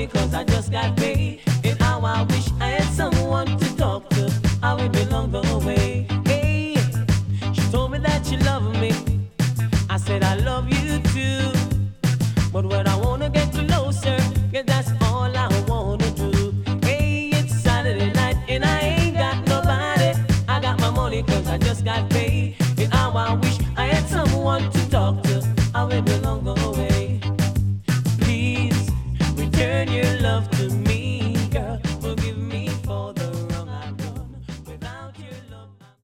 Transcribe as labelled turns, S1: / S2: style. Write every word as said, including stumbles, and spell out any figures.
S1: money cause I just got paid. And how I wish I had someone to talk to. I would be long the way. Hey, she told me that she loved me. I said I love you too. But when I wanna get